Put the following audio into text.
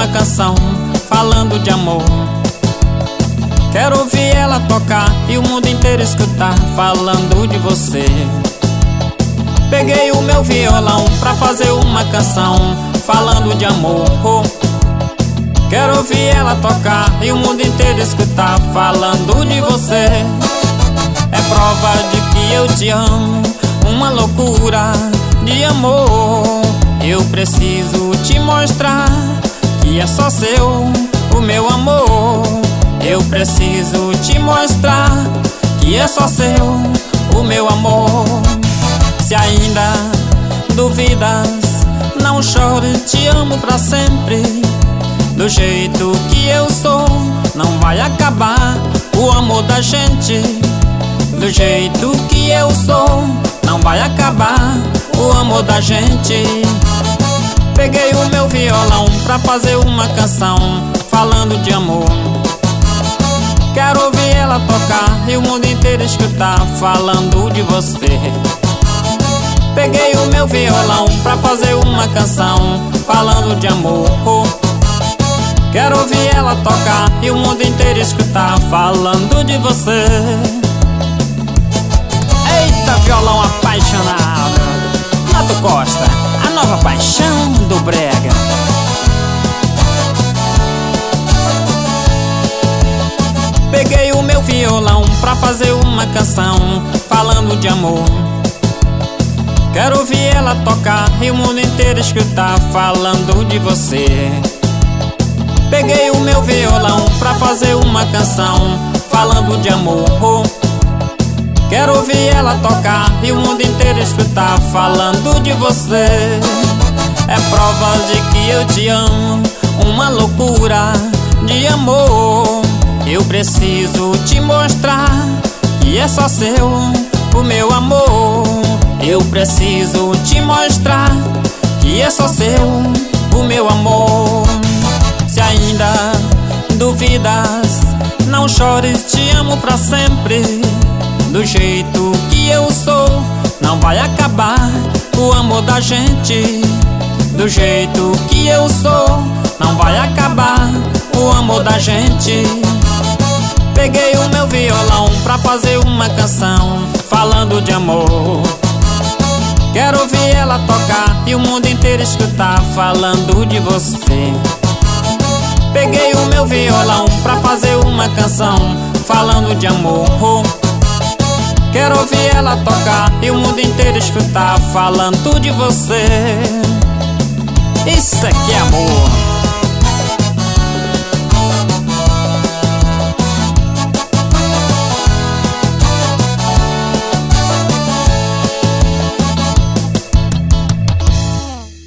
uma canção falando de amor. Quero ouvir ela tocar e o mundo inteiro escutar falando de você. Peguei o meu violão pra fazer uma canção falando de amor. Quero ouvir ela tocar e o mundo inteiro escutar falando de você. É prova de que eu te amo, uma loucura de amor. Eu preciso te mostrar que é só seu o meu amor. Eu preciso te mostrar que é só seu o meu amor. Se ainda duvidas, não chore, te amo pra sempre. Do jeito que eu sou, não vai acabar o amor da gente. Do jeito que eu sou, não vai acabar o amor da gente. Peguei o meu violão pra fazer uma canção falando de amor. Quero ouvir ela tocar e o mundo inteiro escutar falando de você. Peguei o meu violão pra fazer uma canção falando de amor. Quero ouvir ela tocar e o mundo inteiro escutar falando de você. Eita, violão apaixonado, Nato Costa, a nova paixão do brega. Peguei o meu violão pra fazer uma canção falando de amor. Quero ouvir ela tocar e o mundo inteiro escutar falando de você. Peguei o meu violão pra fazer uma canção falando de amor. Quero ouvir ela tocar e o mundo inteiro escutar falando de você. É prova de que eu te amo, uma loucura de amor. Eu preciso te mostrar que é só seu o meu amor. Eu preciso te mostrar que é só seu o meu amor. Se ainda duvidas, não chores, te amo pra sempre. Do jeito que eu sou, não vai acabar o amor da gente. Do jeito que eu sou, não vai acabar o amor da gente. Peguei o meu violão pra fazer uma canção falando de amor. Quero ouvir ela tocar e o mundo inteiro escutar falando de você. Peguei o meu violão pra fazer uma canção falando de amor. Quero ouvir ela tocar e o mundo inteiro escutar falando de você. Isso aqui é amor.